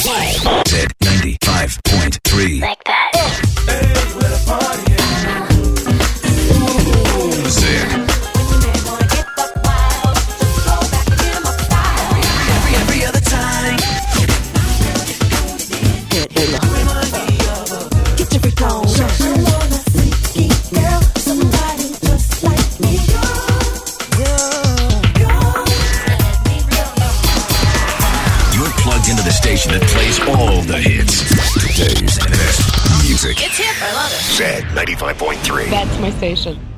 Z95.3. Like that. Hey, where the party at? Every other time. Get your freak on. I want a freaky girl, somebody just like me. You're plugged into the station that plays all the hits. Today's best music. It's hip. I love it. Z95.3. That's my station.